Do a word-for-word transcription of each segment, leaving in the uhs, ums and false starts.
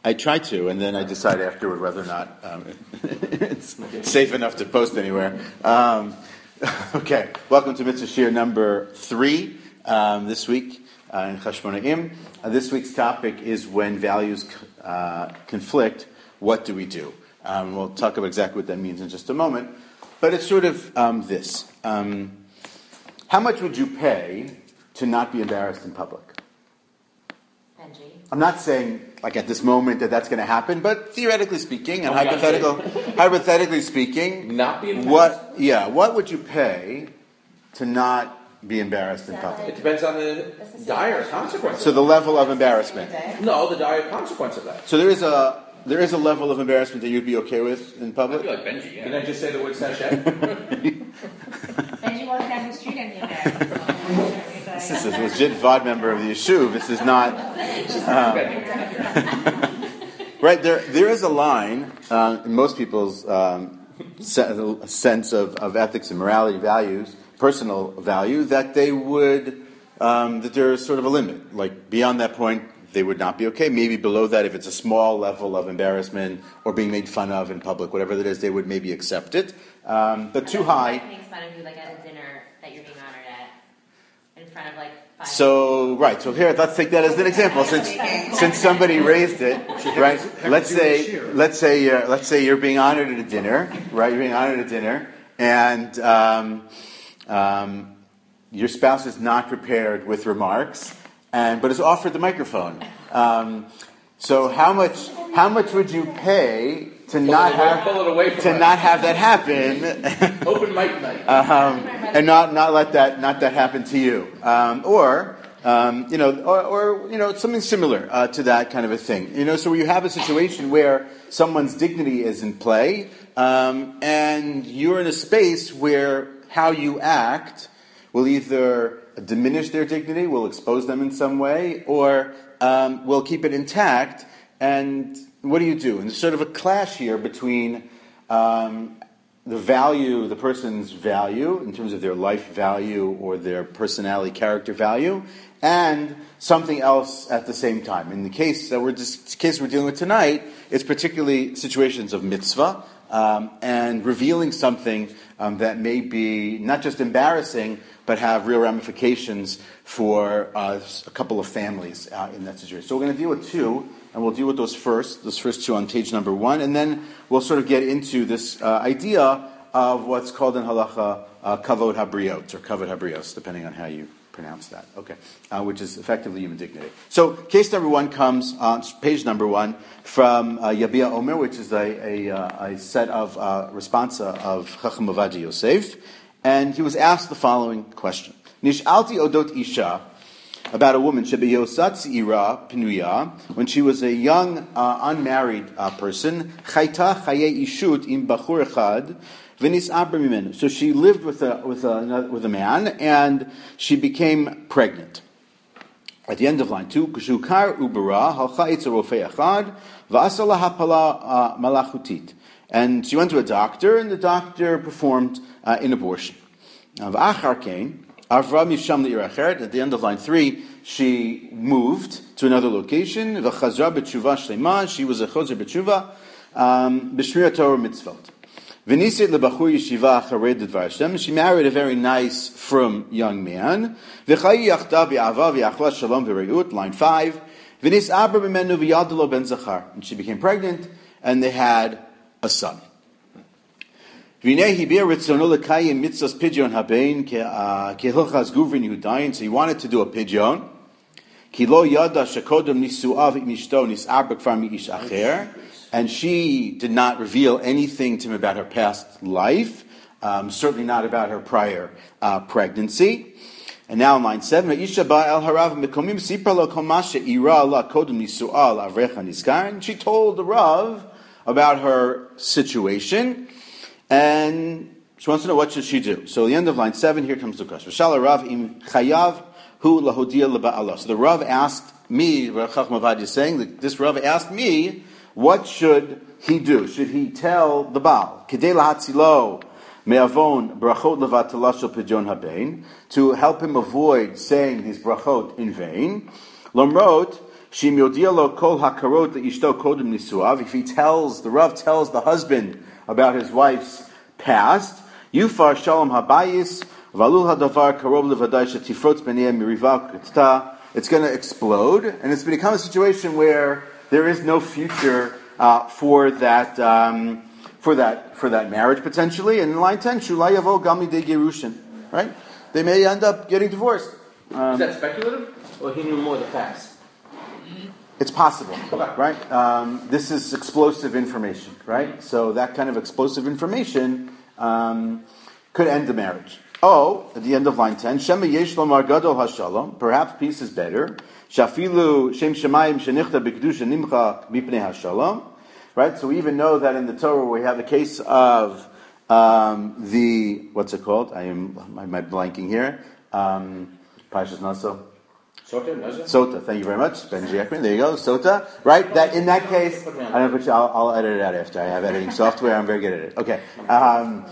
I tried to, and then I decided afterward whether or not um, it's safe enough to post anywhere. Um, okay, welcome to Mitzvah Shir number three um, this week uh, in Chashmonaim. Uh, this week's topic is when values uh, conflict, what do we do? Um, we'll talk about exactly what that means in just a moment. But it's sort of um, this. Um, how much would you pay to not be embarrassed in public? Benji. I'm not saying, like at this moment, that that's going to happen, but theoretically speaking, and hypothetical, hypothetically speaking, not be embarrassed. What? Yeah, what would you pay to not be embarrassed in It public? depends on the dire consequence. So the level of embarrassment. No, the dire consequence of that. So there is a there is a level of embarrassment that you'd be okay with in I'd public. be like Benji, yeah. Can I just say the word sachet? Benji walked down the street and be embarrassed. This is a legit V O D member of the Yeshuv. This is not. Um, right, there there is a line uh, in most people's um, se- sense of, of ethics and morality values, personal value, that they would, um, that there's sort of a limit. Like beyond that point, they would not be okay. Maybe below that, if it's a small level of embarrassment or being made fun of in public, whatever that is, they would maybe accept it. Um, but too high. Makes fun of you like at a dinner that you're being honored at in front of like five. So right, so here let's take that as an example. Since since somebody raised it, right? Let's say let's say uh, let's say you're being honored at a dinner, right? You're being honored at a dinner, and um, um, your spouse is not prepared with remarks, and but is offered the microphone. Um, so how much how much would you pay to Pull not it away- have pull it away from to us. not have that happen? Open mic night. Um, and not, not let that not that happen to you, um, or um, you know, or, or you know, something similar uh, to that kind of a thing. You know, so you have a situation where someone's dignity is in play, um, and you're in a space where how you act will either diminish their dignity, will expose them in some way, or um, will keep it intact. And what do you do? And there's sort of a clash here between um, the value, the person's value, in terms of their life value or their personality, character value, and something else at the same time. In the case that we're just, case we're dealing with tonight, it's particularly situations of mitzvah um, and revealing something um, that may be not just embarrassing, but have real ramifications for uh, a couple of families uh, in that situation. So we're going to deal with two. And we'll deal with those first, those first two on page number one, and then we'll sort of get into this uh, idea of what's called in halacha uh, kavod habriot, or kavod habrios, depending on how you pronounce that. Okay, uh, which is effectively human dignity. So case number one comes on page number one from uh, Yabia Omer, which is a, a, uh, a set of uh, responsa of Chacham Ovadia Yosef, and he was asked the following question: Nish'alti odot isha. About a woman, Shebeyosat Ira Pinuya, when she was a young, uh, unmarried uh, person, Chayta Chaye Ishut im Bachur Echad, V'nis Abra Mimenu. So she lived with a with a with a man, and she became pregnant. At the end of line two, Kshukar Ubara Halcha Itzer Rofei Echad V'asala Hapala Malachutit, and she went to a doctor, and the doctor performed uh, an abortion. V'achar Kain. At the end of line three, she moved to another location. She was a chozer b'tshuva, b'shmirat Torah mitzvot. She married a very nice, firm young man. Line five. And she became pregnant, and they had a son. So he wanted to do a pidyon. And she did not reveal anything to him about her past life, um, certainly not about her prior uh, pregnancy. And now in line seven, and she told the Rav about her situation. And she wants to know what should she do. So at the end of line seven, here comes the question. So the Rav asked me, Rav Chacham Ovadia is saying that this Rav asked me, what should he do? Should he tell the Baal, Kedei lahatzilo me'avon brachot levatala shel pidyon habein, to help him avoid saying these brachot in vain? Lomrot Shim yodia lo kol hakarot ishto kodem nisuav. If he tells, the Rav tells the husband about his wife's past, Yufar shalom habayis, valul hadavar karov levadai shetifrot b'nei miriva k'tah. It's going to explode, and it's become a situation where there is no future uh, for that um, for that for that marriage potentially. And in line ten, shulay yavo gami de gerushin, right? They may end up getting divorced. Um, Is that speculative, or he knew more of the facts? It's possible, right? Um, this is explosive information, right? So that kind of explosive information um, could end the marriage. Oh, at the end of line ten, Shema yesh lomar gadol hashalom. Perhaps peace is better. Shafilu shem shemayim shenichta b'kedusha nimcha mipnei hashalom. Right. So we even know that in the Torah we have the case of um, the what's it called? I am am I blanking here? Um, Parshas Naso. Sota, Nazo? Sota. Thank you very much, Benji Ekman. There you go, Sota. Right. That in that case, I don't put you, I'll, I'll edit it out after. I have editing software. I'm very good at it. Okay. Um,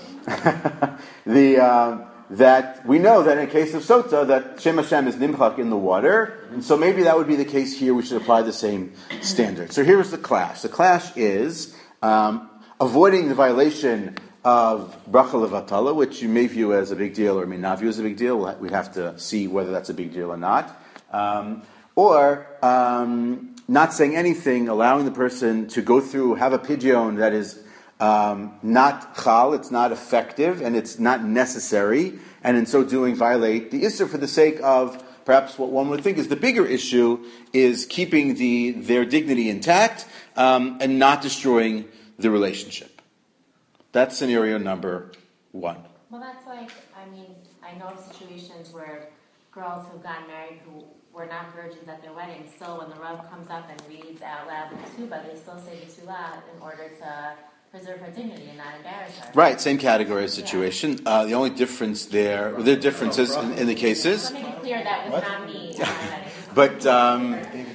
the um, that we know that in the case of Sota that Shem Hashem is nimchak in the water, and so maybe that would be the case here. We should apply the same standard. So here's the clash. The clash is um, avoiding the violation of bracha levatala, which you may view as a big deal or may not view as a big deal. We'd have to see whether that's a big deal or not. Um, or um, not saying anything, allowing the person to go through, have a pidyon that is um, not chal, it's not effective, and it's not necessary, and in so doing violate the issur for the sake of perhaps what one would think is the bigger issue is keeping the their dignity intact um, and not destroying the relationship. That's scenario number one. Well, that's like, I mean, I know of situations where girls who've gotten married who were not virgins at their wedding, still when the Rav comes up and reads out loud the ketubah, they still say the ketubah in order to preserve her dignity and not embarrass her. Right, same category of situation. Yeah. Uh, the only difference there, well, there are differences in, in the cases. Let me be clear, that was what? Not me. But, um,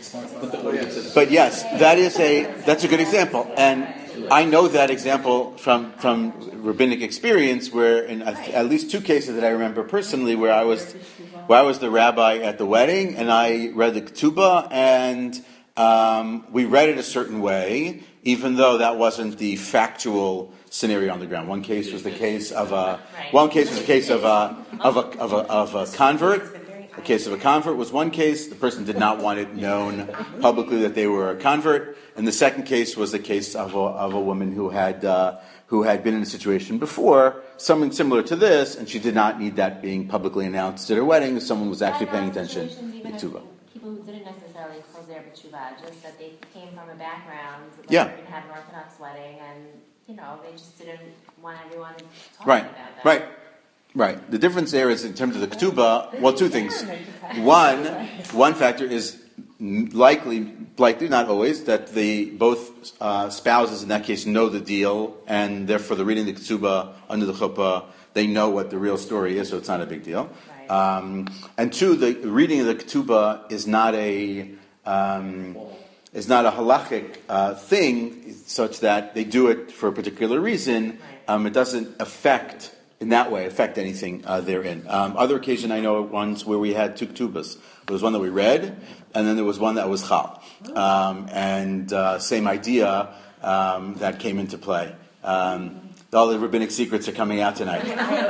but yes, that is a that's a good example, and I know that example from from rabbinic experience, where in at least two cases that I remember personally, where I was where I was the rabbi at the wedding, and I read the ketubah, and um, we read it a certain way, even though that wasn't the factual scenario on the ground. One case was the case of a one case was the case of a of a of a, of a convert. The case of a convert was one case. The person did not want it known publicly that they were a convert. And the second case was the case of a, of a woman who had uh, who had been in a situation before, something similar to this, and she did not need that being publicly announced at her wedding. Someone was actually paying attention. People who didn't necessarily close their b'tshuva, just that they came from a background, like yeah. they didn't have an Orthodox wedding, and you know they just didn't want everyone talking right. about that. Right. Right. The difference there is in terms of the ketubah. Well, two things. One, one factor is likely, likely not always, that the both uh, spouses in that case know the deal, and therefore, the reading the ketubah under the chuppah, they know what the real story is, so it's not a big deal. Right. Um, and two, the reading of the ketubah is not a um, is not a halachic uh, thing, such that they do it for a particular reason. Um, it doesn't affect. In that way, affect anything uh, therein. Um, other occasion I know ones where we had two ketubas. There was one that we read, and then there was one that was chal. Um, and uh, same idea um, that came into play. Um, all the rabbinic secrets are coming out tonight.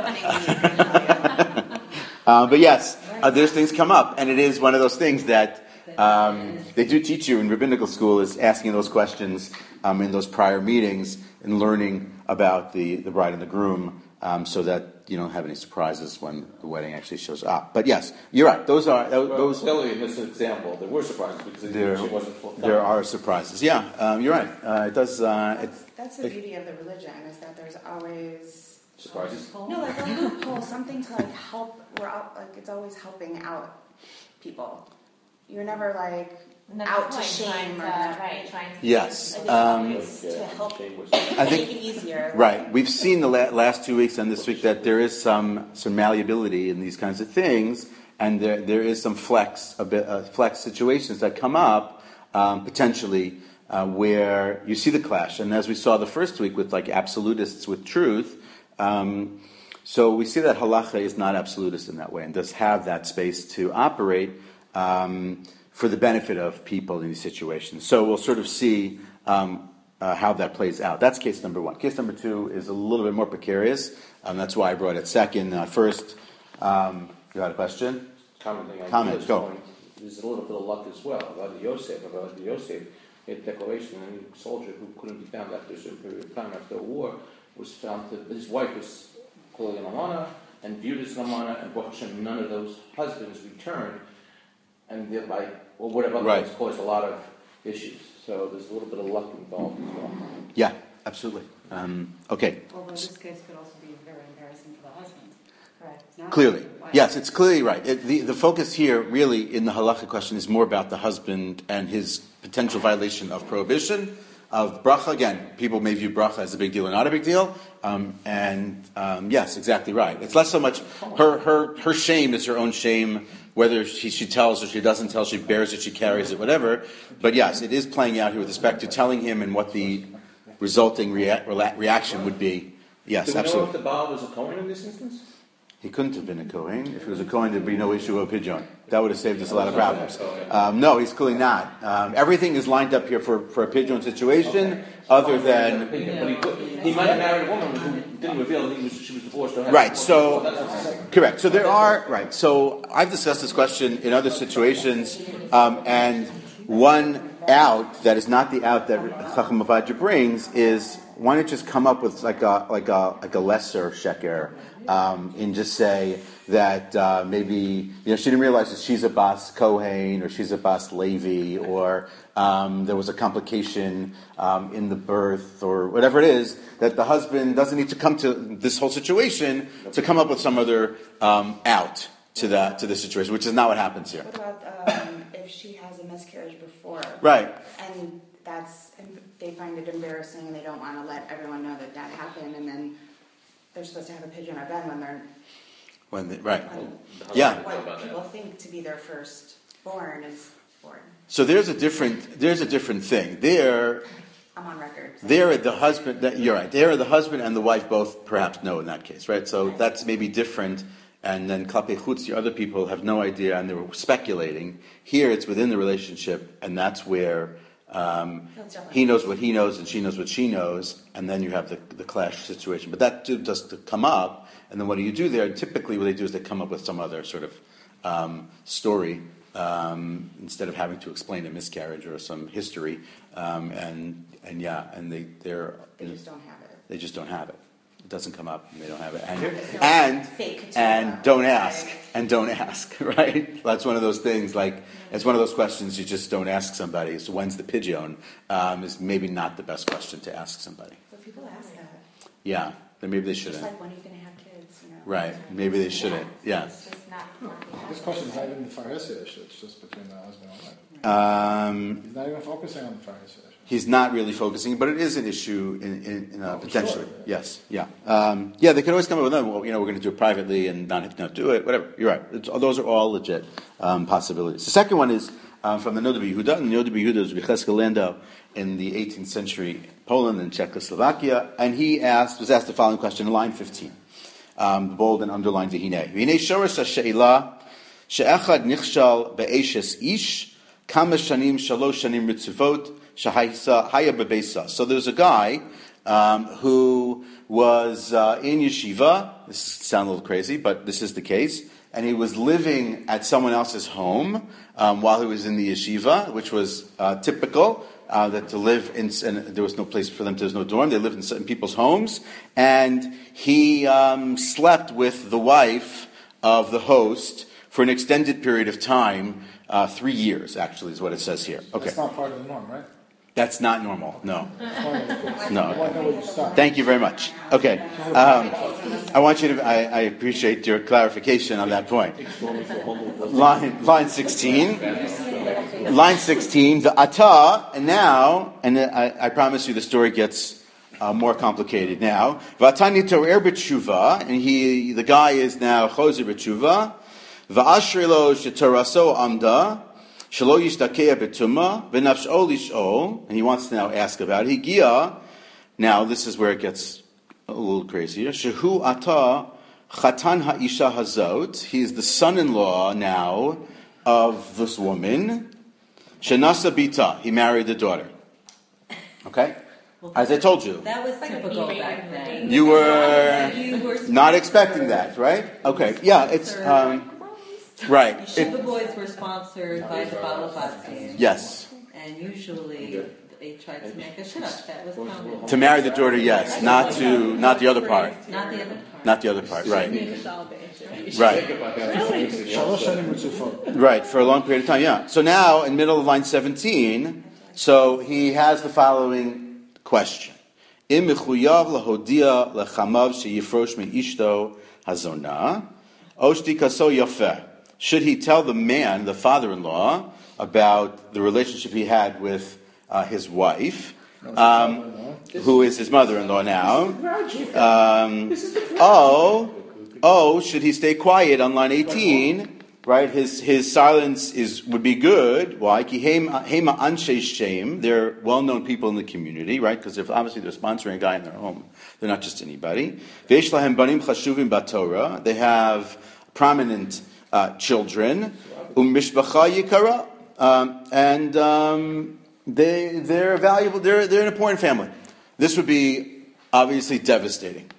uh, but yes, uh, those things come up, and it is one of those things that um, they do teach you in rabbinical school, is asking those questions um, in those prior meetings and learning about the, the bride and the groom. Um, so that you don't have any surprises when the wedding actually shows up. But yes, you're right. Those are those. Well, clearly, in this example, there were surprises because there, she wasn't fulfilled. There are surprises. Yeah, um, you're right. Uh, it does. Uh, it, That's the beauty of the religion, is that there's always surprises. No, like a loophole, something to like help. We're out, like it's always helping out people. You're never like out to shame or right, trying to yes. Like, Um, to help I think, make it easier. Right. We've seen the la- last two weeks and this week that there is some some malleability in these kinds of things, and there there is some flex a bit uh, flex situations that come up um, potentially uh, where you see the clash. And as we saw the first week with like absolutists with truth, um, so we see that halacha is not absolutist in that way and does have that space to operate. Um, for the benefit of people in these situations. So we'll sort of see um, uh, how that plays out. That's case number one. Case number two is a little bit more precarious. Um, that's why I brought it second. Uh, first, um, you had a question? Commenting on Comment, Gil's go. point, there's a little bit of luck as well. About the Yosef, about the Yosef, he had a declaration, and a soldier who couldn't be found after a certain period of time after a war was found to, his wife was clearly an alana and viewed as an alana, and Baruch Hashem, none of those husbands returned, and thereby, or whatever Right. else caused a lot of issues. So there's a little bit of luck involved as well. Yeah, absolutely. Um, okay. Although this case could also be very embarrassing for the husband. Correct. Not Clearly. the wife. Yes, it's clearly right. It, the, the focus here, really, in the halacha question is more about the husband and his potential violation of prohibition, of bracha. Again, people may view bracha as a big deal or not a big deal. Um, and um, yes, exactly right. It's less so much her, her, her shame is her own shame, whether she, she tells or she doesn't tell, she bears it, she carries it, whatever. But yes, it is playing out here with respect to telling him and what the resulting rea- reaction would be. Yes, Do we know absolutely. if the Baal was a Kohen in this instance? He couldn't have been a Kohen. If he was a Kohen, there'd be no issue of pidyon. That would have saved us a lot of problems. Um, no, he's clearly not. Um, everything is lined up here for, for a pidyon situation, Okay. other than... But he, could, he might have married a woman who didn't reveal that he was, she was divorced or had Right, divorce. so- That's what I'm saying. Correct. So there are... Right, so I've discussed this question in other situations, um, and one out that is not the out that Chacham Avadja brings is, why not just come up with like a, like a, like a lesser sheker, um, and just say that uh, maybe, you know, she didn't realize that she's a Bas Kohen or she's a Bas Levi, or um, there was a complication um, in the birth or whatever it is, that the husband doesn't need to come to this whole situation to come up with some other um, out to that to the situation, which is not what happens here. What about um, if she has a miscarriage before? Right. And that's, they find it embarrassing and they don't want to let everyone know that that happened, and then they're supposed to have a pigeon or ben when they're, When they, right. when Yeah. what people think to be their firstborn is born. So there's a different there's a different thing. There I'm on record. there the husband that you're right. There the husband and the wife both perhaps know in that case, right? So that's maybe different. And then Klape Chutz, the other people have no idea and they were speculating. Here it's within the relationship, and that's where um, he knows what he knows and she knows what she knows, and then you have the, the clash situation. But that too does to come up, and then what do you do there? And typically what they do is they come up with some other sort of um, story um, instead of having to explain a miscarriage or some history. Um, and and yeah, and they they're They just don't have it. they just don't have it. It doesn't come up, and they don't have it. And There's no and, fake couture. and don't ask, and don't ask, right? That's one of those things. Like it's one of those questions you just don't ask somebody. So when's the pigeon? Um, is maybe not the best question to ask somebody. But people ask that. Yeah, then maybe they Just shouldn't. like, when are you going to have kids? You know? Right? Maybe they shouldn't. Yeah. It's just not. not This question is not even the Pharisee issue, it's just between the husband and wife. Um, He's not even focusing on the Pharisee issue. He's not really focusing, but it is an issue in, in, in uh, Oh, potentially. sure. Yes, yeah, um, yeah. They could always come up with, oh, well, you know, we're going to do it privately and not not do it. Whatever. You're right. It's, those are all legit um, possibilities. The second one is um, from the Noda B'Yehuda. And the Noda B'Yehuda was B'Cheskel Landau in the eighteenth century Poland and Czechoslovakia, and he asked was asked the following question in line fifteen, um, bold and underlined V'hinei. V'hinei shoresh ha'she'ila she'echad nichshal be'eshes ish kama shanim shalosh shanim ritzuvot. So there's a guy um, who was uh, in yeshiva. This sounds a little crazy, but this is the case. And he was living at someone else's home um, while he was in the yeshiva, which was uh, typical. Uh, that to live in, and there was no place for them. There was no dorm. They lived in certain people's homes, and he um, slept with the wife of the host for an extended period of time. Uh, three years, actually, is what it says here. Okay. That's not part of the norm, right? That's not normal. No. Part of the- No. I want to know where you start. Thank you very much. Okay. Um, I want you to, I, I appreciate your clarification on that point. Line, line sixteen. Line sixteen, the ata, and now, and I, I promise you the story gets uh, more complicated now. Vatani to'er b'tshuva, and he, the guy is now choser b'tshuva. Va'ashrilo shetaraso amda. Shelo yishtakea betuma v'nafsho lish'ol, and he wants to now ask about it. Higia, now this is where it gets a little crazier. Shehu ata chatan ha'isha hazot. He is the son-in-law now of this woman. Shenasa bita, he married the daughter. Okay? As I told you. That was typical back then. You were You were not expecting that, right? Okay, yeah, it's, um, right. Yeshiva It- boys were sponsored by the Balabatim. yes. And usually they tried to make a shidduch. That was common. To marry the daughter, yes. Not to, not the other part. Not the other part. Not the other part, right. Think Right. about that. Really? Shalosh shanim mitzvot. Right, for a long period of time, yeah. So now, in middle of line seventeen, so he has the following question. Im mechuyav lahodia lechamav sheyifrosh meishto hazona, oshti kaso yafeh. Should he tell the man, the father-in-law, about the relationship he had with uh, his wife, um, who is his mother-in-law now? Um, oh, oh, should he stay quiet on line eighteen? Right, his his silence is would be good. Why? Ki hema anshe shem. They're well-known people in the community, right? Because if obviously they're sponsoring a guy in their home, they're not just anybody. Veish lahem banim chashuvim baTorah. They have prominent uh, children. Umishpacha yikara, um, and um, they they're valuable. They're they're an important family. This would be obviously devastating.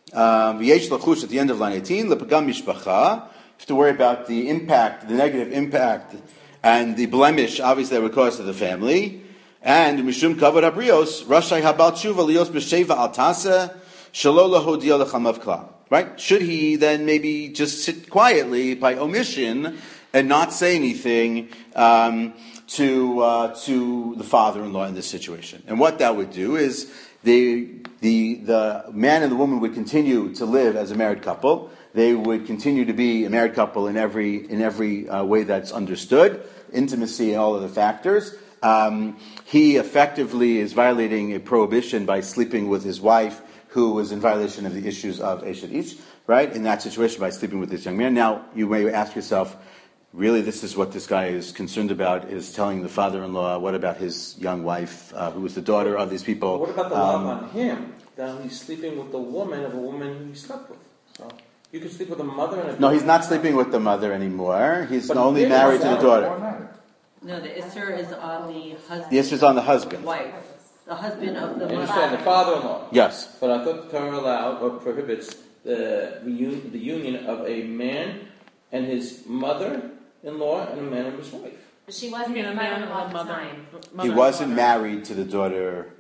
V'yesh lachush at the end of line eighteen. Lepagam mishpacha. Have to worry about the impact, the negative impact, and the blemish, obviously, that would cause to the family. And mishum kavod habrios, rashai habal tshuva lios b'sheva al tasa shelo lahodia lechamav klal. Right? Should he then maybe just sit quietly by omission and not say anything um, to uh, to the father-in-law in this situation? And what that would do is the the the man and the woman would continue to live as a married couple. They would continue to be a married couple in every in every uh, way that's understood, intimacy and all of the factors. Um, he effectively is violating a prohibition by sleeping with his wife, who was in violation of the issues of Eshet Ish, right? In that situation, by sleeping with this young man. Now, you may ask yourself, really, this is what this guy is concerned about, is telling the father-in-law, what about his young wife, uh, who was the daughter of these people? What about the um, love on him? That he's sleeping with the woman of a woman he slept with. So you could sleep with a mother and a daughter. No, he's not sleeping with the mother anymore. He's But only he married was to the married daughter. No, the Isser is on the husband. The issue is on the husband. Wife. The husband of the I mother. understand, the father-in-law. Yes. But I thought the Torah allowed or prohibits the, reun- the union of a man and his mother-in-law and a man and his wife. But she wasn't You know, his man mother-in-law and at the mother. time. He wasn't married to the daughter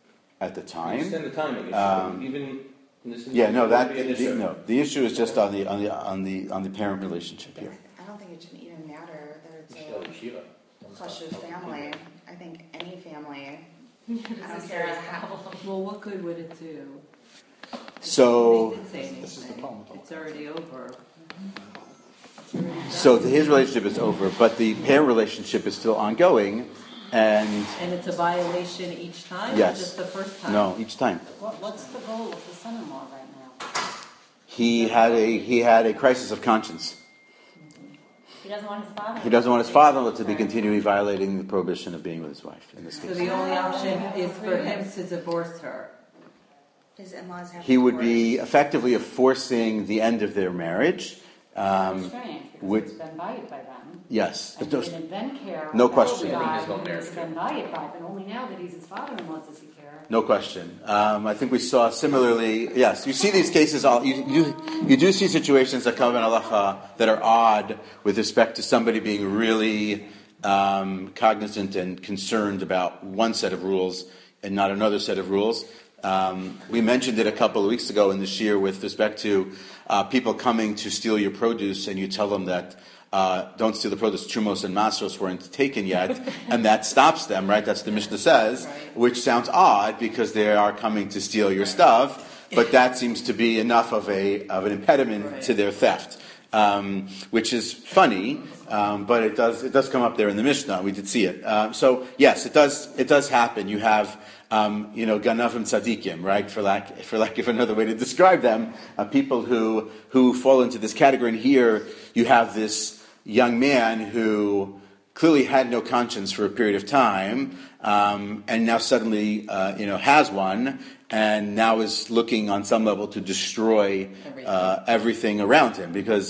at the I time. understand the timing issue. Um, even in this Yeah, no, that be an the, issue. no. The issue is just on the on the on the on the parent relationship here. I don't think it should even matter that it's Michelle a Yeshiva. chashuv family. I think any family. I This don't is care Sarah's how. problem. Well, what good would it do? So, They didn't say anything. This is the problem. It's already over. so his relationship is over, but the parent relationship is still ongoing, and And it's a violation each time? Yes. Or just the first time? no, each time What, what's the goal of the son-in-law right now? he had a he had a crisis of conscience. He doesn't want his father. He doesn't want his father-in-law to be continually violating the prohibition of being with his wife. In this So case, the only option is for him to divorce her. His in-laws have he would divorced. be effectively forcing the end of their marriage. Um, Strange, because would- it's been valued by them. yes, And he didn't then care. No about question. the I think guy he's not who married He's to. been valued by, but only now that he's his father-in-law does he care. no question. Um, I think we saw similarly. Yes, you see these cases. All you you, you do see situations that come in halacha that are odd with respect to somebody being really um, cognizant and concerned about one set of rules and not another set of rules. Um, we mentioned it a couple of weeks ago in this year with respect to uh, people coming to steal your produce, and you tell them that uh, don't steal the produce. Trumos and Masros weren't taken yet, and that stops them, right? That's the Mishnah says, which sounds odd because they are coming to steal your stuff, but that seems to be enough of a of an impediment to their theft, um, which is funny. Um, but it does it does come up there in the Mishnah. We did see it. Um, so yes, it does it does happen. You have um, you know ganavim tzadikim, right? For lack for lack of another way to describe them, uh, people who who fall into this category. And here you have this young man who clearly had no conscience for a period of time, um, and now suddenly uh, you know has one, and now is looking on some level to destroy uh, everything around him because.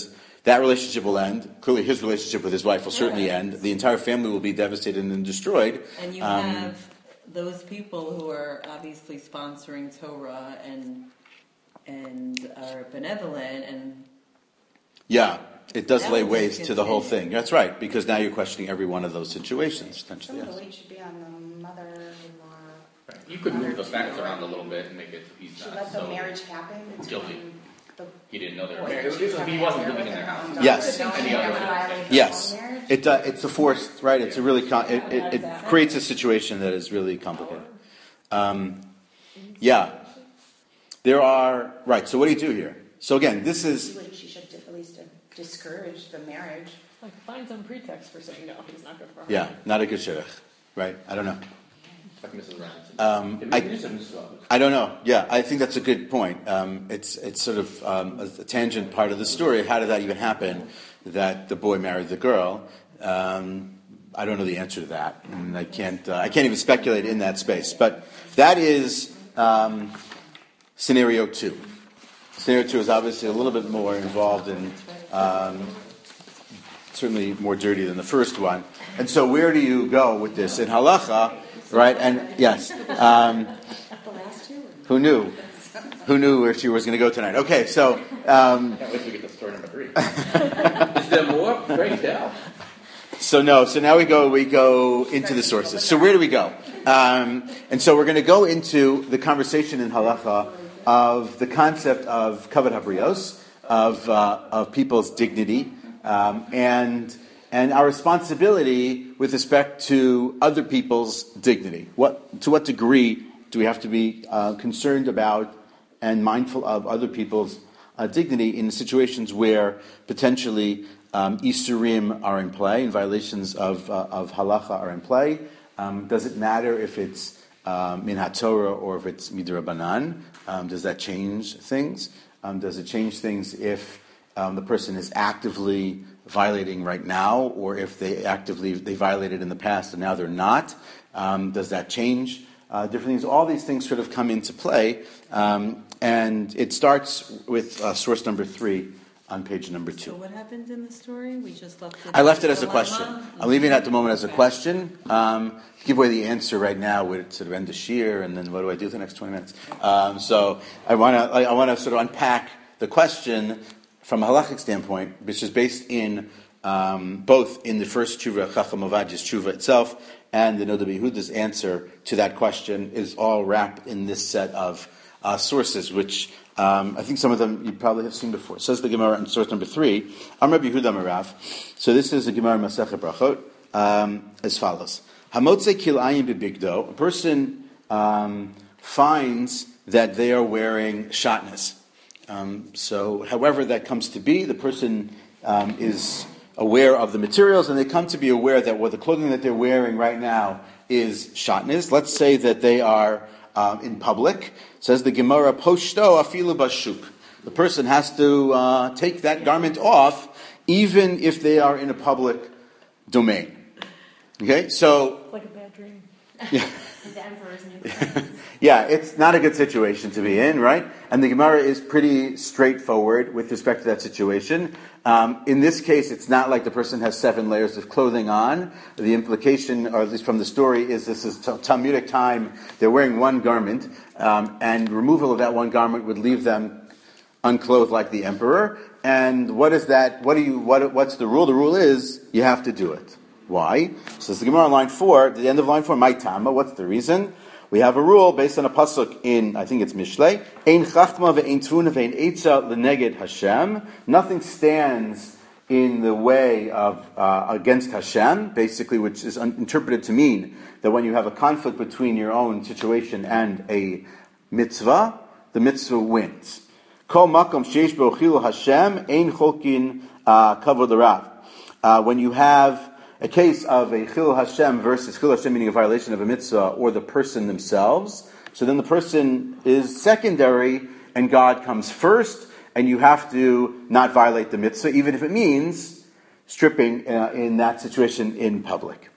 that relationship will end. Clearly, his relationship with his wife will certainly end. The entire family will be devastated and destroyed. And you Um, have those people who are obviously sponsoring Torah and and are benevolent and yeah, it does That lay would waste just to the whole continue. thing. That's right, because now you're questioning every one of those situations, Some potentially, of the yes. weight should be on the mother-in-law. Right. You could move the facts around a little bit and make it he's Should not let the so marriage happen between guilty. the He didn't know they were boy. married. It was- He wasn't living in their house. Yes. Any other circumstance. Yes, it uh, it's a forced, right? It's a really com- it, it, it creates a situation that is really complicated. Um, yeah, there are right. So what do you do here? So again, this is Like she should at least discourage the marriage. Like, find some pretext for saying no, he's not good for her. yeah, not a good shidduch, right? I don't know. Like Missus Robinson. Um, It I, really is a Missus Robinson. I don't know. Yeah, I think that's a good point. Um, it's it's sort of um, a, a tangent part of the story. How did that even happen? That the boy married the girl. Um, I don't know the answer to that, and I can't. Uh, I can't even speculate in that space. But that is um, scenario two. Scenario two is obviously a little bit more involved in. Um, certainly more dirty than the first one. And so, where do you go with this in halacha? Right? And yes. Um, who knew? Who knew where she was going to go tonight? Okay, so. Um, Can't wait till we get to story number three. Is there more? Great tell. so no. So now we go. We go into the sources. So where do we go? Um, and so we're going to go into the conversation in halacha of the concept of kavod habrios, of uh, of people's dignity, um, and. And our responsibility with respect to other people's dignity. What, to what degree do we have to be uh, concerned about and mindful of other people's uh, dignity in situations where potentially um, isurim are in play and violations of uh, of halacha are in play? Um, does it matter if it's um, min haTorah or if it's midrabanan? Um, does that change things? Um, does it change things if um, the person is actively violating right now, or if they actively they violated in the past and now they're not? Um, does that change uh, different things? All these things sort of come into play, um, and it starts with uh, source number three on page number two. So what happened in the story? We just left it. I left it as a dilemma? question. I'm leaving it at the moment as a Okay. question. Um, give away the answer right now would sort of end the shear, and then what do I do the next twenty minutes? Um, so I want to I want to sort of unpack the question from a halachic standpoint, which is based in um, both in the first tshuva, Chacham Ovadia's tshuva itself, and the Noda B'Yehuda's answer to that question is all wrapped in this set of uh, sources, which um, I think some of them you probably have seen before. Says the Gemara in source number three, Am Rabbi Yehuda Marav. So this is the Gemara Masechet Brachot um, as follows: Hamotze kilayim bebigdo. A person um, finds that they are wearing shatnez. Um, so, however that comes to be, the person um, is aware of the materials, and they come to be aware that what the clothing that they're wearing right now is shatnez. Let's say that they are um, in public. Says the Gemara, poshto afilu bashuk. The person has to uh, take that garment off, even if they are in a public domain. Okay, so It's like a bad dream. yeah. The emperor's new clothes. Yeah, it's not a good situation to be in, right? And the Gemara is pretty straightforward with respect to that situation. Um, in this case, it's not like the person has seven layers of clothing on. The implication, or at least from the story, is this is Talmudic time. They're wearing one garment, um, and removal of that one garment would leave them unclothed like the emperor. And what is that? What do you? What? What's the rule? The rule is you have to do it. Why? Says the Gemara on line four, at the end of line four, my tama. What's the reason? We have a rule based on a pasuk in, I think it's Mishlei. Ein chachma ve'ein tvuna ve'ein eitza l'neged Hashem. Nothing stands in the way of uh, against Hashem, basically, which is un- interpreted to mean that when you have a conflict between your own situation and a mitzvah, the mitzvah wins. Kol makom sheish bo chilu Hashem ein cholkin kavod l'rav. Uh, when you have a case of a chilul Hashem versus chilul Hashem, meaning a violation of a mitzvah, or the person themselves, so then the person is secondary and God comes first, and you have to not violate the mitzvah, even if it means stripping uh, in that situation in public.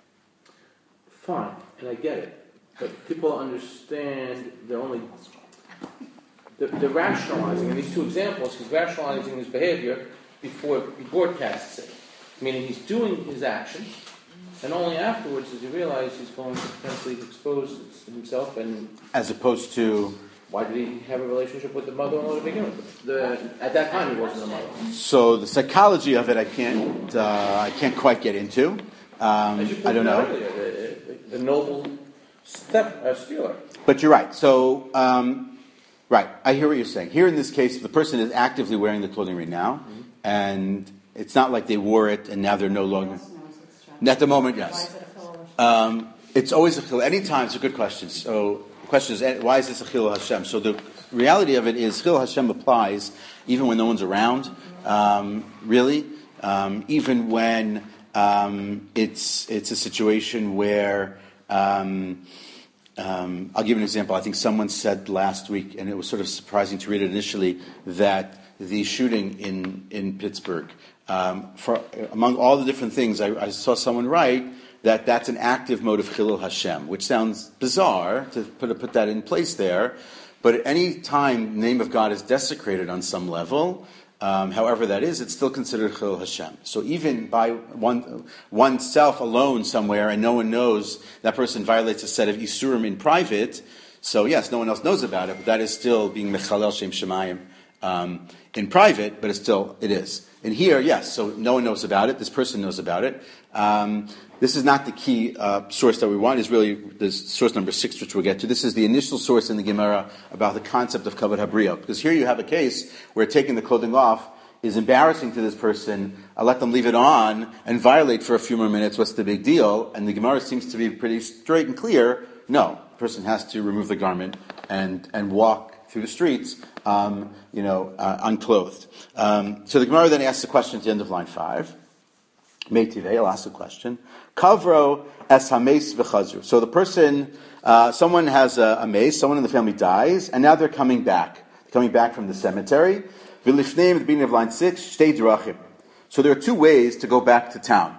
Fine, and I get it. But people understand they're only... They're, they're rationalizing in these two examples. He's rationalizing his behavior before he broadcasts it. Meaning he's doing his action, and only afterwards does he realize he's going to potentially expose himself. And as opposed to, why did he have a relationship with the mother-in-law to begin with? The, at that time, he wasn't a mother. So the psychology of it, I can't, uh, I can't quite get into. Um, As you I don't know. Earlier, the, the, the noble step uh, stealer. But you're right. So, um, right, I hear what you're saying. Here in this case, the person is actively wearing the clothing right now, mm-hmm. and it's not like they wore it and now they're no longer. At the moment, yes. Um, it's always a chil. Anytime, it's a good question. So the question is, why is this a chil Hashem? So the reality of it is, chil Hashem applies even when no one's around, um, really. Um, even when um, it's it's a situation where, um, um, I'll give you an example. I think someone said last week, and it was sort of surprising to read it initially, that the shooting in, in Pittsburgh, Um, for, among all the different things, I, I saw someone write that that's an active mode of Chilul Hashem, which sounds bizarre to put, to put that in place there. But at any time the name of God is desecrated on some level, um, however that is, it's still considered Chilul Hashem. So even by one oneself alone somewhere and no one knows, that person violates a set of Isurim in private. So yes, no one else knows about it, but that is still being Mechalel Shem Shemayim um, in private, but it's still, it is. And here, yes, so no one knows about it. This person knows about it. Um, this is not the key uh, source that we want. It's really the source number six, which we'll get to. This is the initial source in the Gemara about the concept of kavod habriya. Because here you have a case where taking the clothing off is embarrassing to this person. I let them leave it on and violate for a few more minutes. What's the big deal? And the Gemara seems to be pretty straight and clear. No, the person has to remove the garment and, and walk through the streets, um, you know, uh, unclothed. Um, so the Gemara then asks the question at the end of line five. Meitivei, I'll ask the question. Kavro es hameis v'chazru. So the person, uh, someone has a, a mace, someone in the family dies, and now they're coming back. They're coming back from the cemetery. V'lifneim, at the beginning of line six, shtei drachim. So there are two ways to go back to town.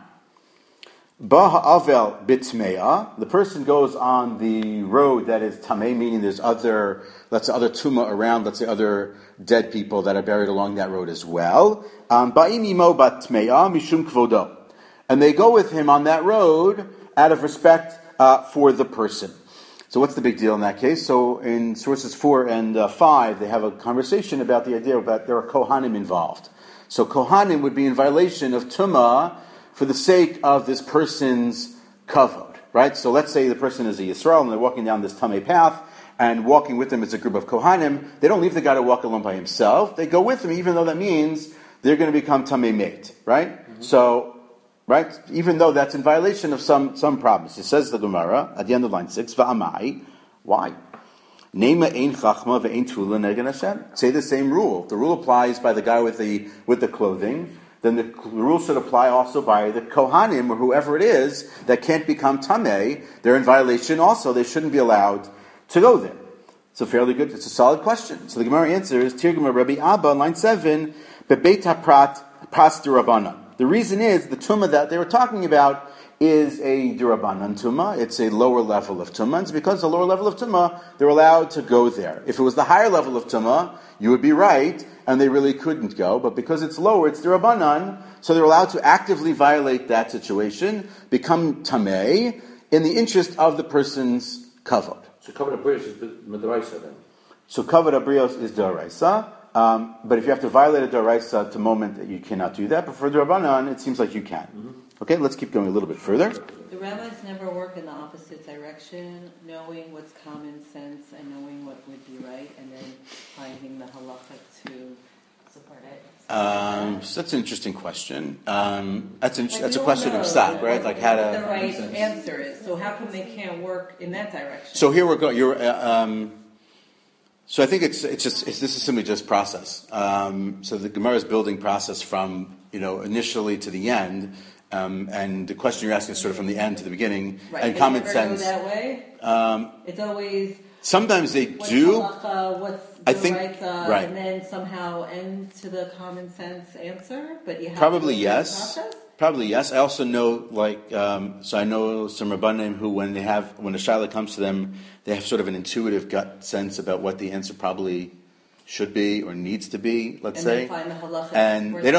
Ba'ha'avel bitmeya, the person goes on the road that is tamei, meaning there's other, let's say other tumah around, let's say other dead people that are buried along that road as well. Ba'im imo batmeya mishum kvodo. And they go with him on that road out of respect uh, for the person. So what's the big deal in that case? So in sources four and uh, five, they have a conversation about the idea that there are Kohanim involved. So Kohanim would be in violation of tumah for the sake of this person's kavod, right? So let's say the person is a Yisrael and they're walking down this Tamei path, and walking with them is a group of Kohanim. They don't leave the guy to walk alone by himself. They go with him, even though that means they're going to become Tamei Meit, right? Mm-hmm. So, right? Even though that's in violation of some, some problems. It says the Gemara at the end of line six, Va'amai, why? Nema ein chachma ve'ein tefula negen Hashem. Say the same rule. The rule applies by the guy with the with the clothing. Then the rule should apply also by the Kohanim, or whoever it is, that can't become Tamei. They're in violation also. They shouldn't be allowed to go there. It's a fairly good, it's a solid question. So the Gemara answers, Tirgum Rabbi Abba, line seven, Bebeit HaPrat Pas D'Rabbanan. The reason is, the Tumah that they were talking about is a D'Rabbanan Tumah. It's a lower level of Tumah. And because the lower level of Tumah, they're allowed to go there. If it was the higher level of Tumah, you would be right, and they really couldn't go. But because it's lower, it's D'Rabbanan, so they're allowed to actively violate that situation, become Tamei, in the interest of the person's kavod. So kavod habrios is Midaraisa then? So kavod habrios is D'Oraisa, um, but if you have to violate a D'Oraisa to moment that you cannot do that, but for D'Rabbanan, it seems like you can. Mm-hmm. Okay, let's keep going a little bit further. The rabbis never work in the opposite direction, knowing what's common sense and knowing what would be right, and then finding the halacha to support it. Um, so that's an interesting question. Um, that's an, that's a question of stock, right? Like how to. The right answer is. So how come they can't work in that direction? So here we're going. You're. Uh, um, so I think it's it's just it's, this is simply just process. Um, so the Gemara is building process from you know initially to the end. Um, and the question you're asking is sort of from the end to the beginning, right. and They common never sense. Go that way. Um, it's always. Sometimes they what's do. Halacha, what's I think, right, uh, right. and then somehow end to the common sense answer. But you have probably to yes. Probably yes. I also know, like, um, so I know some Rabbanim who, when they have, when a shaila comes to them, they have sort of an intuitive gut sense about what the answer probably should be or needs to be. Let's and say, they find the halacha and they don't.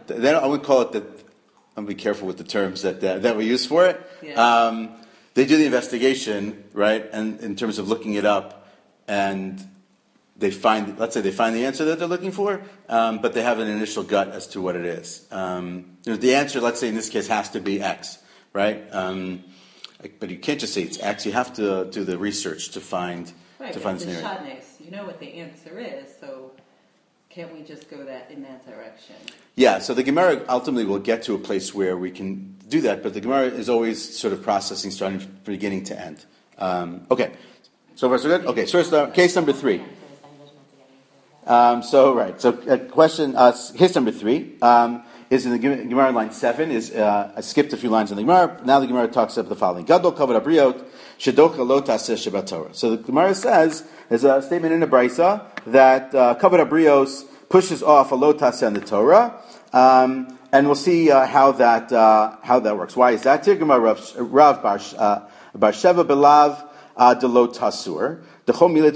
then I would call it the. I'm gonna be careful with the terms that uh, that we use for it. Yeah. Um, they do the investigation, right? And in terms of looking it up, and they find, let's say they find the answer that they're looking for, um, but they have an initial gut as to what it is. Um, you know, the answer, let's say in this case, has to be X, right? Um, but you can't just say it's X. You have to do the research to find Right, to but find the the scenario. Shadnes, you know what the answer is, so can't we just go that in that direction? Yeah, so the Gemara ultimately will get to a place where we can do that, but the Gemara is always sort of processing, starting from beginning to end. Um, okay, so far so good. Okay, so uh, case number three. Um, so right, so uh, question, uh, case number three um, is in the Gemara line seven. Is uh, I skipped a few lines in the Gemara. Now the Gemara talks about the following: Gadol kavod abriot shedocha lo taseh Shabbat Torah. So the Gemara says there's a statement in the Brisa that uh, kavod abrios pushes off a lo taseh on the Torah, um, and we'll see uh, how that uh, how that works. Why is that? Tigma Rav Rav Bar Bar Sheva Belav de lo tasur. The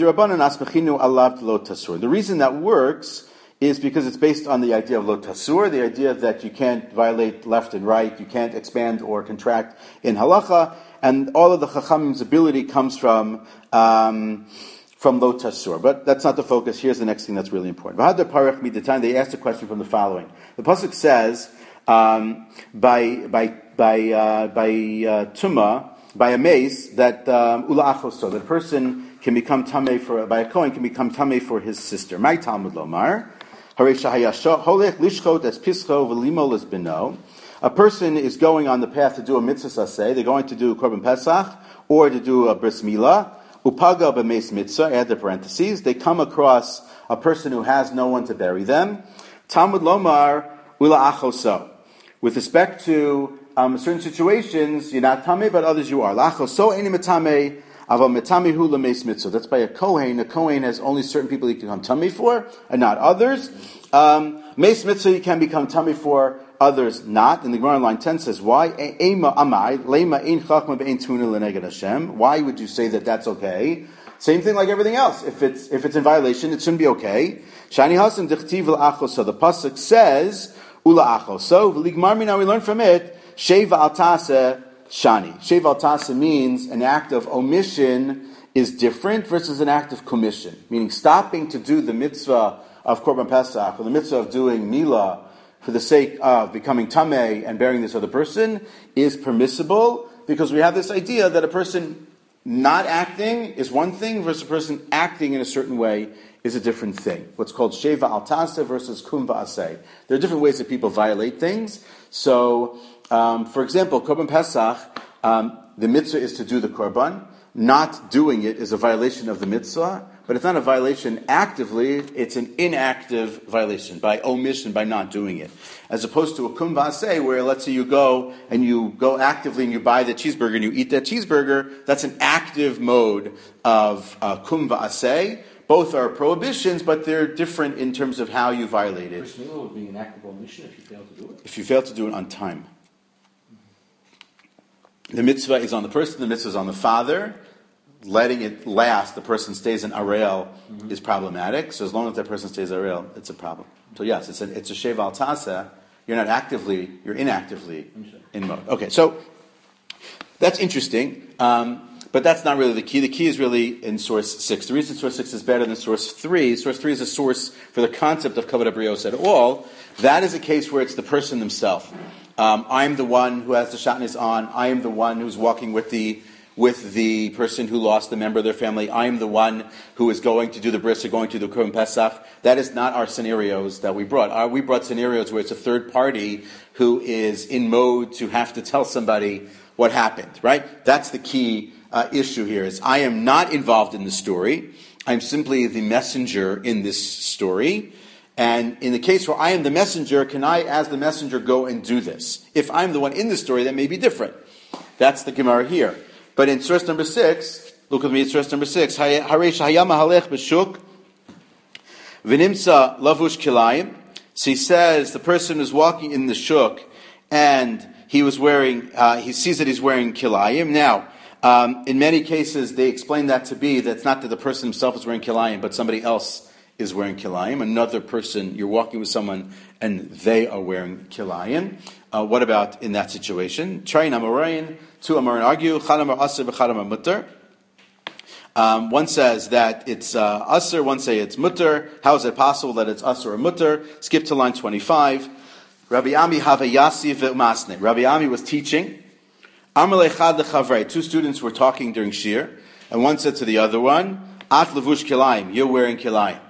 reason that works is because it's based on the idea of lo tasur, the idea that you can't violate left and right, you can't expand or contract in halacha, and all of the chachamim's ability comes from um, from lo tasur. But that's not the focus. Here's the next thing that's really important. They asked a question from the following. The pasuk says um, by by by uh, by uh, tuma, by a mace, that um, ula achoso, that a person can become tamei for, by a kohen can become tamei for his sister. My Talmud lomar, harei shahayasho holech lishchot es pischo v'limol es beno. A person is going on the path to do a mitzvah saseh. They're going to do korban pesach or to do a bris milah. Upaga b'meis mitzvah. Add the parentheses. They come across a person who has no one to bury them. Talmud lomar ula achoso. With respect to um, certain situations, you're not tamei, but others you are. Lachoso eni metamei. That's by a kohen. A kohen has only certain people he can become tummy for, and not others. Um, Meis mitzvah you can become tummy for, others not. And the Gemara in line ten says, why? Why would you say that that's okay? Same thing like everything else. If it's if it's in violation, it shouldn't be okay. Shani hasim dichtiv l'achos. The pasuk says ula achos. So now we learn from it sheva al taseh. Shani. Shev al tasa means an act of omission is different versus an act of commission. Meaning stopping to do the mitzvah of Korban Pesach or the mitzvah of doing Milah for the sake of becoming Tameh and burying this other person is permissible because we have this idea that a person not acting is one thing versus a person acting in a certain way is a different thing. What's called Sheva al tasa versus Kum va'aseh. There are different ways that people violate things. So, Um, for example, Korban Pesach, um, the mitzvah is to do the Korban. Not doing it is a violation of the mitzvah, but it's not a violation actively, it's an inactive violation, by omission, by not doing it. As opposed to a kum v'aseh, where let's say you go and you go actively and you buy the cheeseburger and you eat that cheeseburger, that's an active mode of uh, kum v'aseh. Both are prohibitions, but they're different in terms of how you violate it. Bris milah would be an active omission if you fail to do it. If you fail to do it on time. The mitzvah is on the person, the mitzvah is on the father. Letting it last, the person stays in Arel, mm-hmm. is problematic. So as long as that person stays in Arel, it's a problem. So yes, it's a, it's a Shev al Tasa. You're not actively, you're inactively in mode. Okay, so that's interesting. Um, but that's not really the key. The key is really in source six. The reason source six is better than source three, source three is a source for the concept of Kavod Abrios at all. That is a case where it's the person themselves. Um, I'm the one who has the shatnez on. I am the one who's walking with the with the person who lost a member of their family. I am the one who is going to do the bris or going to do the Korban Pesach. That is not our scenarios that we brought. Our, we brought scenarios where it's a third party who is in mode to have to tell somebody what happened. Right? That's the key uh, issue here. Is I am not involved in the story. I'm simply the messenger in this story. And in the case where I am the messenger, can I, as the messenger, go and do this? If I'm the one in the story, that may be different. That's the Gemara here. But in source number six, look with me at source number six. Haresh hayama halech b'shuk v'nimsa lavush kilayim. So he says the person is walking in the shuk and he was wearing. Uh, he sees that he's wearing kilayim. Now, um, in many cases, they explain that to be that's not that the person himself is wearing kilayim, but somebody else is wearing kilayim. Another person, you're walking with someone and they are wearing kilayim. Uh, what about in that situation? Train amorain, two amorain argue, chad amar aser v'chad amar mutter. Um, one says that it's uh, aser, one say it's mutter. How is it possible that it's aser or mutter? Skip to line twenty-five. Rabbi Ami have yasi v'umasne. Rabbi Ami was teaching. Amar lechad lechavrei. Two students were talking during shir, and one said to the other one, "At levush kilayim, you're wearing kilayim."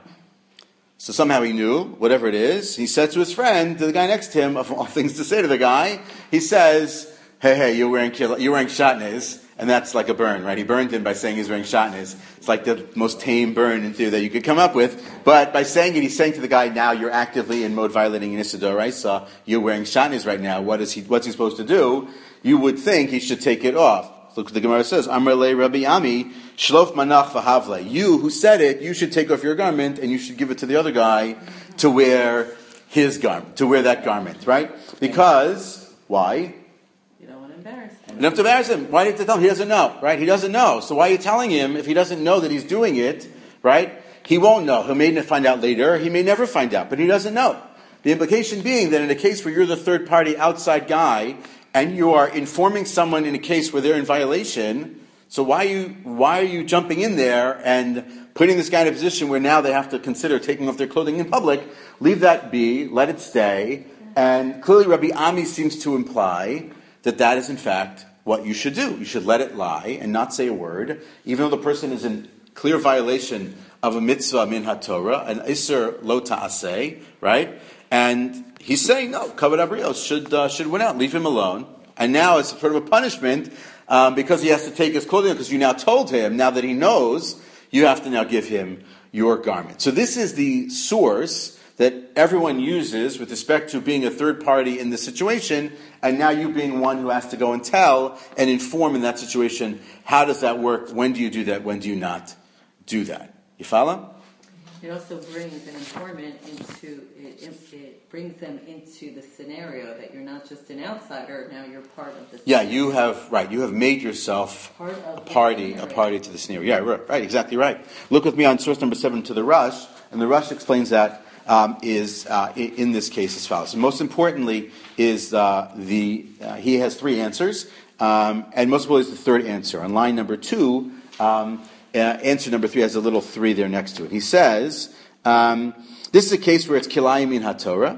So somehow he knew, whatever it is. He said to his friend, to the guy next to him, of all things to say to the guy, he says, "Hey, hey, you're wearing kil- you're wearing shatnez," and that's like a burn, right? He burned him by saying he's wearing shatnez. It's like the most tame burn in theory that you could come up with. But by saying it, he's saying to the guy, now you're actively in mode violating an Issa D'Oraisa. You're wearing shatnez right now. What is he? What's he supposed to do? You would think he should take it off. Look what the Gemara says. Amar le Rabbi Ami, shlof manach v'havle. You who said it, you should take off your garment and you should give it to the other guy to wear his garment, to wear that garment, right? Because, why? You don't want to embarrass him. You don't have to embarrass him. Why do you have to tell him? He doesn't know, right? He doesn't know. So why are you telling him if he doesn't know that he's doing it, right? He won't know. He may find out later. He may never find out, but he doesn't know. The implication being that in a case where you're the third party outside guy, and you are informing someone in a case where they're in violation, so why are you why are you jumping in there and putting this guy in a position where now they have to consider taking off their clothing in public? Leave that be, let it stay, and clearly Rabbi Ami seems to imply that that is in fact what you should do. You should let it lie and not say a word, even though the person is in clear violation of a mitzvah min haTorah, an iser lo ta'aseh, right? And he's saying, no, Kavod Abrios should uh, should win out. Leave him alone. And now it's sort of a punishment um, because he has to take his clothing, because you now told him, now that he knows, you have to now give him your garment. So this is the source that everyone uses with respect to being a third party in this situation, and now you being one who has to go and tell and inform in that situation. How does that work? When do you do that? When do you not do that? You follow? It also brings an informant into it, it brings them into the scenario that you're not just an outsider, now you're part of the Yeah, you have right. You have made yourself part of a party, a party to the scenario. Yeah, right, right, exactly right. Look with me on source number seven to the Rush, and the Rush explains that um, is uh, in, in this case as follows. And most importantly, is uh, the uh, he has three answers, um, and most importantly is the third answer on line number two. Um, Uh, answer number three has a little three there next to it. He says, um, this is a case where it's kilayim in haTorah.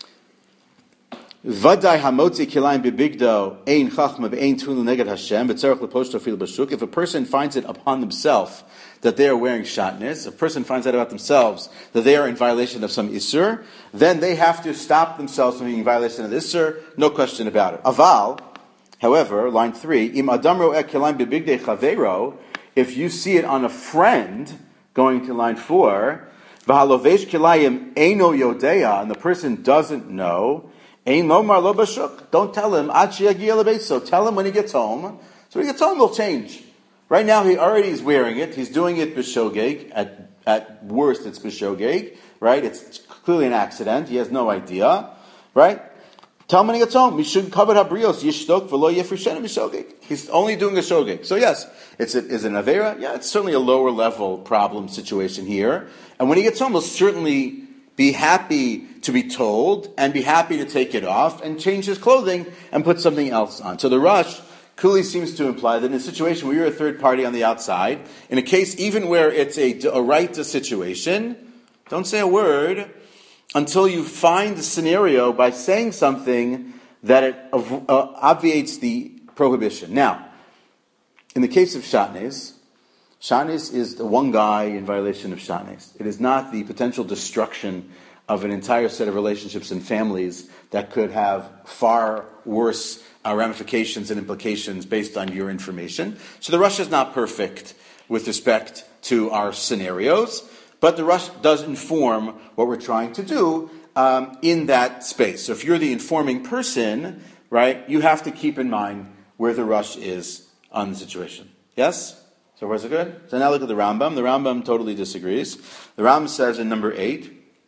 Vadai hamotzi kilayim bebigdo ein chachma ve'ein tefillin neged Hashem v'tzarech leposhto fil b'shuk. If a person finds it upon themselves that they are wearing shatnez, a person finds out about themselves that they are in violation of some isur, then they have to stop themselves from being in violation of the isur, no question about it. Aval, however, line three, im adam ro'eh kilayim bebigdei chaveiro, if you see it on a friend, going to line four, v'halovesh kilayim eino yodea, and the person doesn't know, ein lomar lo bashuk, don't tell him, ad sheyagia lebeso, tell him when he gets home. So when he gets home, it'll change. Right now, he already is wearing it, he's doing it b'shogeg, at, at worst it's b'shogeg, right? It's clearly an accident, he has no idea, right? Tell him when he gets home. Mishum kavod habrios yishtok v'lo yefrishenu mishogeg. He's only doing a shogeg. So yes, it's a, is it an avera? Yeah, it's certainly a lower level problem situation here. And when he gets home, he'll certainly be happy to be told and be happy to take it off and change his clothing and put something else on. So the Rush clearly seems to imply that in a situation where you're a third party on the outside, in a case even where it's a, a right to situation, don't say a word until you find the scenario by saying something that it uh, obviates the prohibition. Now, in the case of shatnez, shatnez is the one guy in violation of shatnez. It is not the potential destruction of an entire set of relationships and families that could have far worse uh, ramifications and implications based on your information. So the Rush is not perfect with respect to our scenarios, but the Rush does inform what we're trying to do um, in that space. So if you're the informing person, right, you have to keep in mind where the Rush is on the situation. Yes? So where's it good? So now look at the Rambam. The Rambam totally disagrees. The Rambam says in number eight,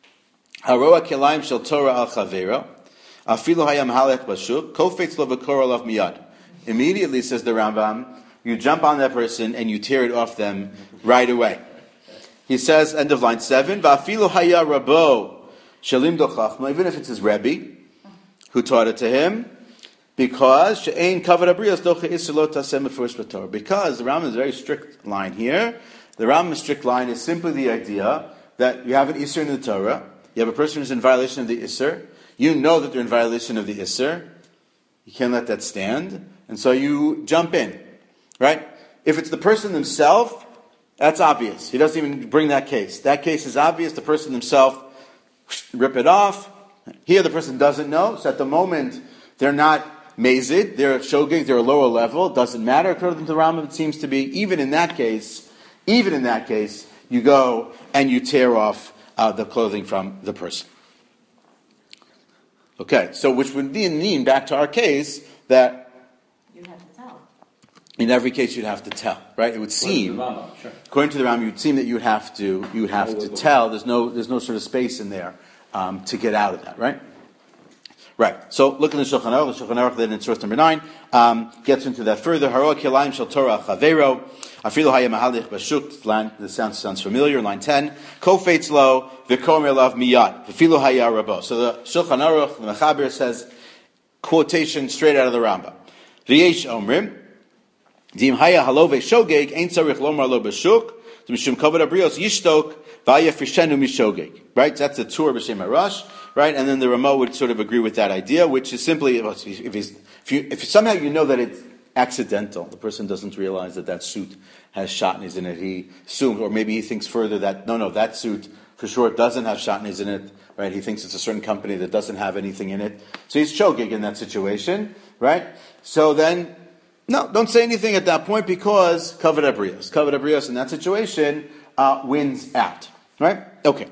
Haroa kilayim shel Torah al chavero, afilu hayam halech bashuk, kofetz lo v'kor alav miyad. Immediately, says the Rambam, you jump on that person and you tear it off them right away. he says, end of line seven, Va'afilu haya rabo shalim do chachma, even if it's his Rebbe who taught it to him, because she'ein kavod abrios doche isur lo taseh mefurish b'Torah. Because the Rambam is a very strict line here. The Rambam's strict line is simply the idea that you have an isur in the Torah, you have a person who's in violation of the isur, you know that they're in violation of the isur, you can't let that stand, and so you jump in, right? If it's the person themselves, that's obvious. He doesn't even bring that case. That case is obvious. The person himself, rip it off. Here the person doesn't know, so at the moment they're not mazid, they're shogeg, they're a lower level. Doesn't matter according to the Rambam. It seems to be even in that case, even in that case, you go and you tear off uh, the clothing from the person. Okay, so which would mean back to our case that You have to tell. in every case you'd have to tell, right? It would seem, According to the Rambam, sure. according to the Rambam, it would seem that you would have to you would have to tell. There's no there's no sort of space in there um, to get out of that, right? Right. So look in the Shulchan Aruch. The Shulchan Aruch then in source number nine um, gets into that further. Haro kilayim shel Torah chavero afilu haya mahalich b'shuk. Line the sound sounds familiar. Line ten. Kofetz lo v'komer lav miyad afilu haya rabo. So the Shulchan Aruch, the Mechaber says, quotation straight out of the Rambam. Riyesh omrim dim haya halove shogeg ein tzarich lomar lo b'shuk mishum kavod abrios yishtok v'aya frishenu mishogeg. Right. That's the Tur b'shem Harash. Right, and then the Rama would sort of agree with that idea, which is simply if, he's, if, you, if somehow you know that it's accidental, the person doesn't realize that that suit has shatnez in it. He assumes, or maybe he thinks further that no, no, that suit for sure doesn't have shatnez in it. Right, he thinks it's a certain company that doesn't have anything in it, so he's shogeg in that situation. Right, so then no, don't say anything at that point because kavod abrios, kavod abrios in that situation uh, wins out. Right, okay.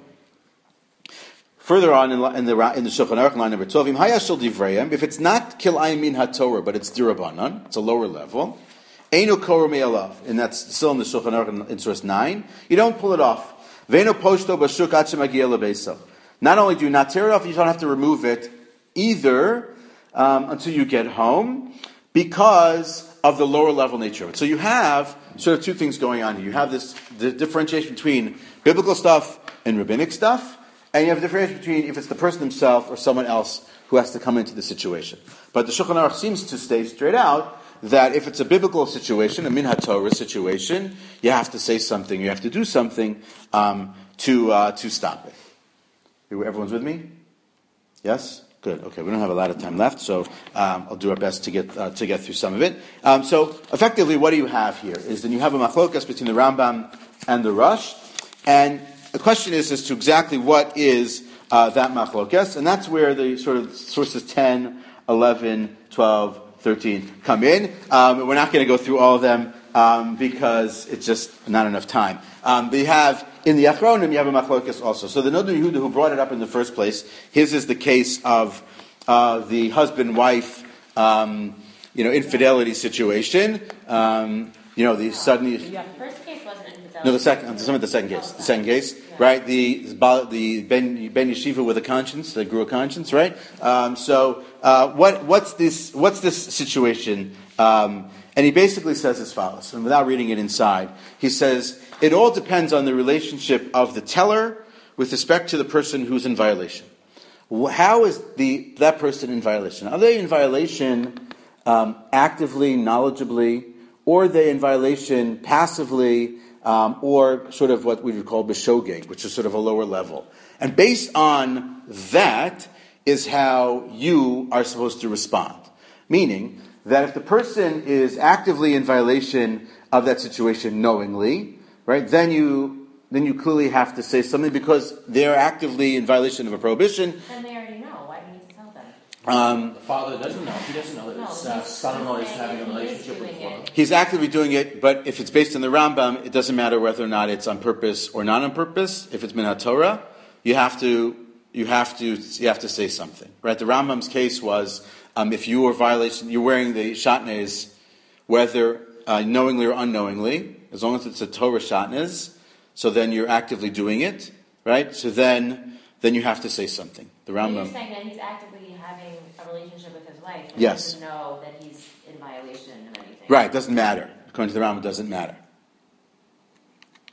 Further on in, in the in the Shulchan Aruch, line number twelve, if it's not kilayim min haTorah, but it's dirabanan, it's a lower level, einu korah me'alav, and that's still in the Shulchan Aruch in, in source nine. You don't pull it off. Ve'enu poshto b'shuk ad shemagiel lebeso. Not only do you not tear it off, you don't have to remove it either um, until you get home, because of the lower level nature of it. So you have sort of two things going on here. You have this the differentiation between biblical stuff and rabbinic stuff. And you have a differentiation between if it's the person himself or someone else who has to come into the situation. But the Shulchan Aruch seems to state straight out that if it's a biblical situation, a min haTorah situation, you have to say something, you have to do something um, to uh, to stop it. Everyone's with me? Yes? Good. Okay, we don't have a lot of time left, so um, I'll do our best to get uh, to get through some of it. Um, so effectively, what do you have here? Is then you have a machlokas between the Rambam and the Rush, and the question is as to exactly what is uh, that machlokes, and that's where the sort of sources ten, eleven, twelve, thirteen come in. Um, we're not going to go through all of them um, because it's just not enough time. Um, but you have, in the Achronim, you have a machlokes also. So the Noda Yehuda who brought it up in the first place, his is the case of uh, the husband-wife um, you know, infidelity situation. Um, you know, the suddenly... The first case wasn't infidelity. No, the second. I'm talking about the second case. The second case, right? The the Ben Ben Yeshiva with a conscience that grew a conscience, right? Um, so uh, what what's this what's this situation? Um, and he basically says as follows, and without reading it inside, he says it all depends on the relationship of the teller with respect to the person who's in violation. How is the that person in violation? Are they in violation um, actively, knowledgeably, or are they in violation passively? Um, or sort of what we would call b'shogeg, which is sort of a lower level. And based on that is how you are supposed to respond. Meaning that if the person is actively in violation of that situation knowingly, right, then you then you clearly have to say something because they're actively in violation of a prohibition. And they already know. Why do you need to tell them? Um, The father doesn't know. He doesn't know that No, his uh, he's son-in-law is saying having a that he is relationship with the doing father. it. He's actively doing it, but if it's based on the Rambam, it doesn't matter whether or not it's on purpose or not on purpose. If it's min haTorah, you have to you have to you have to say something, right? The Rambam's case was um, if you were violation, you're wearing the shatnez, whether uh, knowingly or unknowingly, as long as it's a Torah shatnez, so then you're actively doing it, right? So then then you have to say something. The But Rambam. you're saying that he's actively having a relationship with his wife. And Yes. doesn't know that he's in violation of anything. Right, doesn't matter. According to the Rambam, it doesn't matter. The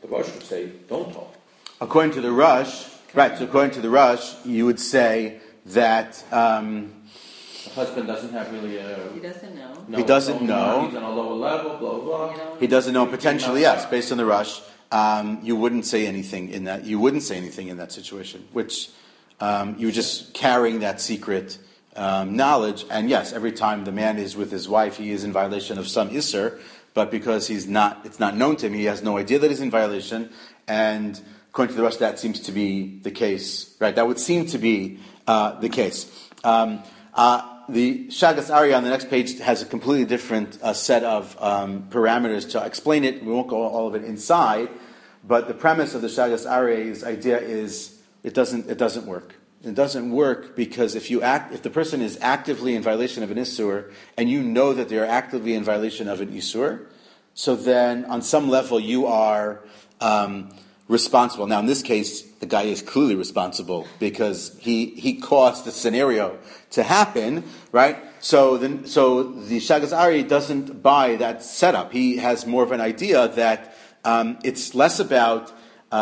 Rosh would say, don't talk. According to the Rush, right, so according to the Rush, you would say that um, the husband doesn't have really a... He doesn't know. No, he doesn't know. He's on a lower level, blah, blah, blah. He doesn't know, potentially, yes, based on the Rush. Um, you wouldn't say anything in that. You wouldn't say anything in that situation, which um, you're just carrying that secret um, knowledge. And yes, every time the man is with his wife, he is in violation of some isser. But because he's not, it's not known to him, he has no idea that he's in violation. And according to the Rush, that seems to be the case, right? That would seem to be uh, the case. Um, uh, The Shagas Arya on the next page has a completely different uh, set of um, parameters to explain it. We won't go all of it inside, but the premise of the Shagas Arya's idea is it doesn't it doesn't work. It doesn't work because if you act if the person is actively in violation of an isur and you know that they are actively in violation of an isur, so then on some level you are um, responsible. Now in this case, the guy is clearly responsible because he he caused the scenario to happen, right? So then, so the Shagas Ari doesn't buy that setup. He has more of an idea that um, it's less about,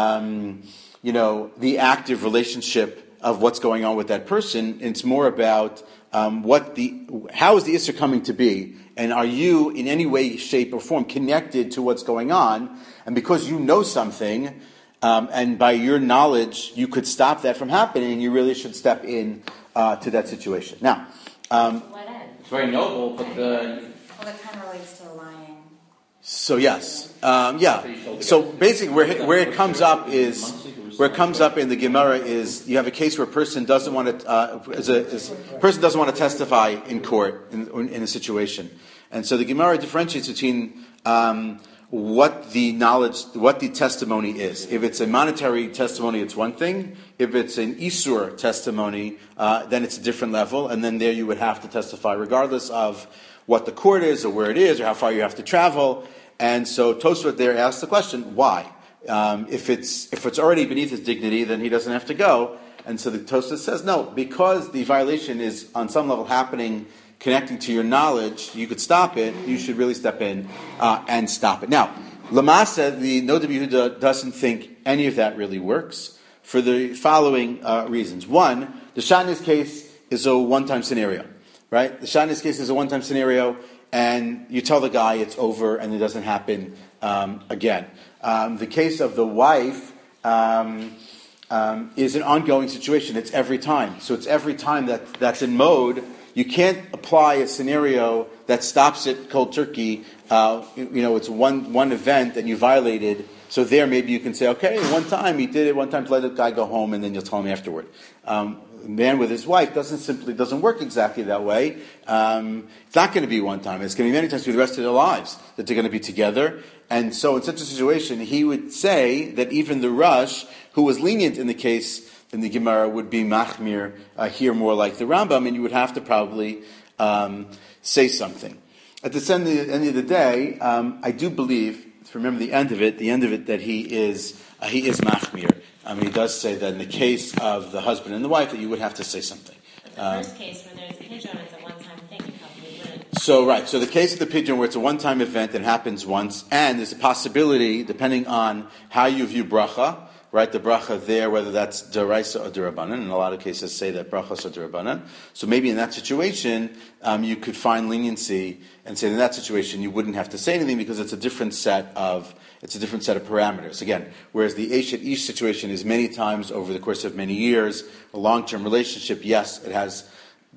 um, you know, the active relationship of what's going on with that person. It's more about um, what the, how is the Isser coming to be, and are you in any way, shape, or form connected to what's going on? And because you know something, um, and by your knowledge, you could stop that from happening. You really should step in. Uh, to that situation. Now, um, it's very noble, but the... Well, that kind of relates to lying. So yes, um, yeah. So basically, where where it comes up is where it comes up in the Gemara is you have a case where a person doesn't want to uh, is a, is, a person doesn't want to testify in court in, in a situation, and so the Gemara differentiates between um, what the knowledge, what the testimony is. If it's a monetary testimony, it's one thing. If it's an Isur testimony, uh, then it's a different level, and then there you would have to testify regardless of what the court is, or where it is, or how far you have to travel. And so Tosfot there asks the question, why? Um, if it's if it's already beneath his dignity, then he doesn't have to go. And so the Tosfot says, no, because the violation is on some level happening connecting to your knowledge, you could stop it, you should really step in uh, and stop it. Now, Lamasa, the Noda B'Yehuda doesn't think any of that really works for the following uh, reasons. One, the Shatnez case is a one-time scenario, right? The Shatnez case is a one-time scenario, and you tell the guy it's over and it doesn't happen um, again. Um, the case of the wife um, um, is an ongoing situation. It's every time. So it's every time that that's in mode. You can't apply a scenario that stops it cold turkey. Uh, you, you know, it's one one event and you violated. So there, maybe you can say, okay, one time he did it, one time to let the guy go home, and then you'll tell him afterward. Um, a man with his wife doesn't simply doesn't work exactly that way. Um, it's not going to be one time. It's going to be many times for the rest of their lives that they're going to be together. And so, in such a situation, he would say that even the Rush, who was lenient in the case. In the Gemara would be machmir uh, here more like the Rambam, and you would have to probably um, say something. At the end of the, end of the day, um, I do believe, remember the end of it, the end of it that he is uh, he is machmir. I mean, he does say that in the case of the husband and the wife that you would have to say something. But the um, first case where there's a pigeon, it's a one-time thing. You probably wouldn't. So right, so the case of the pigeon where it's a one-time event and happens once, and there's a possibility, depending on how you view bracha. Right, the bracha there, whether that's deraisa or derabanan, in a lot of cases say that brachas are derabanan. So maybe in that situation, um, you could find leniency and say in that situation you wouldn't have to say anything because it's a different set of it's a different set of parameters. Again, whereas the Eshet Ish situation is many times over the course of many years, a long-term relationship. Yes, it has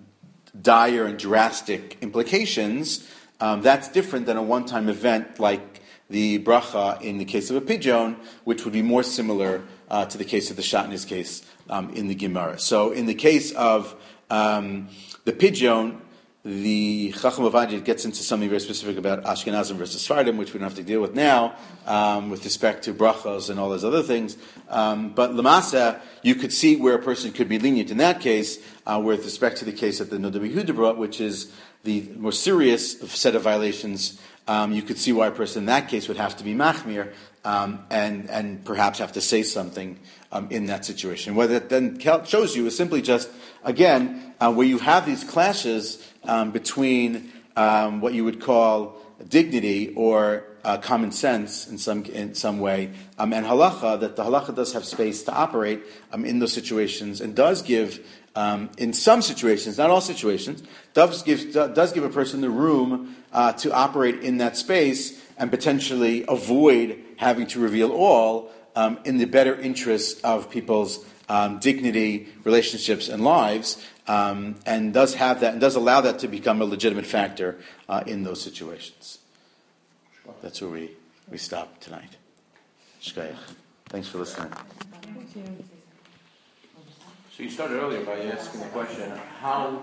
dire and drastic implications. Um, that's different than a one-time event like the bracha in the case of a pigeon, which would be more similar uh, to the case of the Shatnez case um, in the Gemara. So in the case of um, the pigeon, the Chacham Ovadia gets into something very specific about Ashkenazim versus Sfardim, which we don't have to deal with now, um, with respect to brachos and all those other things. Um, but Lamasa, you could see where a person could be lenient in that case, uh, with respect to the case that the Noda B'Yehuda brought, which is the more serious set of violations. Um, you could see why a person in that case would have to be machmir um, and and perhaps have to say something um, in that situation. What that then shows you is simply just, again, uh, where you have these clashes um, between um, what you would call dignity or uh, common sense in some in some way, um, and halacha, that the halacha does have space to operate um, in those situations and does give, um, in some situations, not all situations, does give does give a person the room uh, to operate in that space and potentially avoid having to reveal all um, in the better interest of people's um, dignity, relationships, and lives. Um, and does have that, and does allow that to become a legitimate factor uh, in those situations. That's where we, we stop tonight. Shkayach. Thanks for listening. Thank you. So you started earlier by asking the question, how